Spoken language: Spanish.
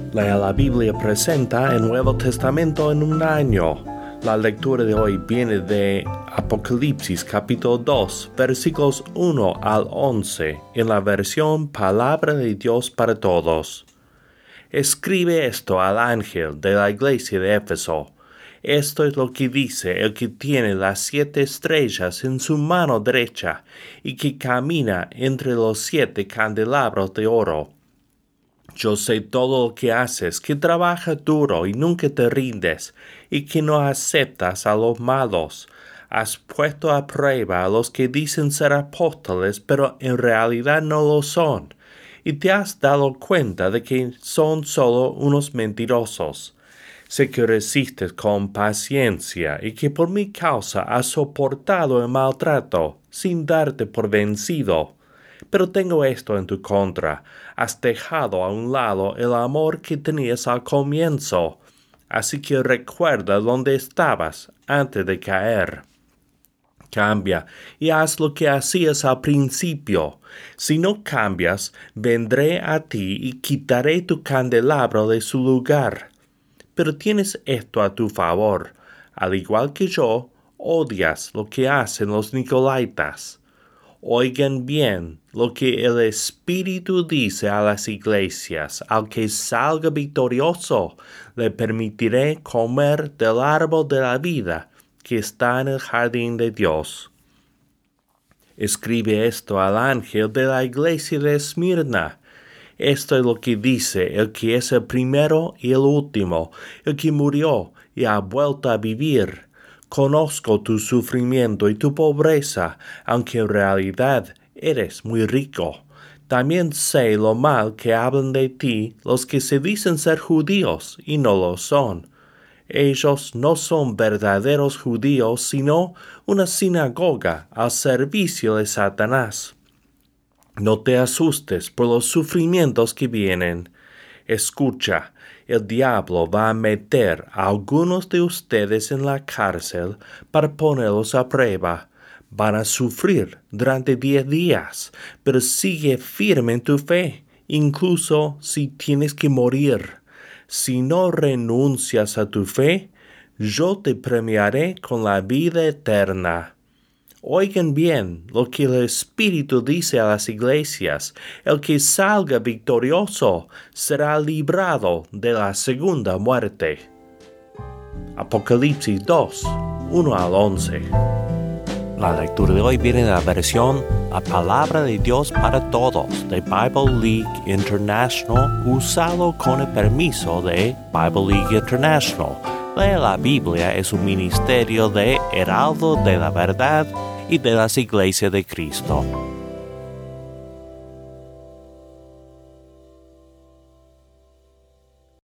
Lea la Biblia presenta el Nuevo Testamento en un año. La lectura de hoy viene de Apocalipsis capítulo 2, versículos 1 al 11, en la versión Palabra de Dios para Todos. Escribe esto al ángel de la iglesia de Éfeso. Esto es lo que dice el que tiene las 7 estrellas en su mano derecha y que camina entre los 7 candelabros de oro. Yo sé todo lo que haces, que trabajas duro y nunca te rindes, y que no aceptas a los malos. Has puesto a prueba a los que dicen ser apóstoles, pero en realidad no lo son, y te has dado cuenta de que son solo unos mentirosos. Sé que resistes con paciencia y que por mi causa has soportado el maltrato, sin darte por vencido. Pero tengo esto en tu contra: has dejado a un lado el amor que tenías al comienzo. Así que recuerda dónde estabas antes de caer. Cambia y haz lo que hacías al principio. Si no cambias, vendré a ti y quitaré tu candelabro de su lugar. Pero tienes esto a tu favor: al igual que yo, odias lo que hacen los nicolaítas. Oigan bien lo que el Espíritu dice a las iglesias: al que salga victorioso, le permitiré comer del árbol de la vida que está en el jardín de Dios. Escribe esto al ángel de la iglesia de Esmirna. Esto es lo que dice el que es el primero y el último, el que murió y ha vuelto a vivir. Conozco tu sufrimiento y tu pobreza, aunque en realidad eres muy rico. También sé lo mal que hablan de ti los que se dicen ser judíos y no lo son. Ellos no son verdaderos judíos, sino una sinagoga al servicio de Satanás. No te asustes por los sufrimientos que vienen. Escucha, el diablo va a meter a algunos de ustedes en la cárcel para ponerlos a prueba. Van a sufrir durante 10 días, pero sigue firme en tu fe, incluso si tienes que morir. Si no renuncias a tu fe, yo te premiaré con la vida eterna. Oigan bien lo que el Espíritu dice a las iglesias: el que salga victorioso será librado de la segunda muerte. Apocalipsis 2, 1 al 11. La lectura de hoy viene de la versión La Palabra de Dios para Todos de Bible League International, usado con el permiso de Bible League International. La Biblia es un ministerio de Heraldo de la Verdad y de las Iglesias de Cristo.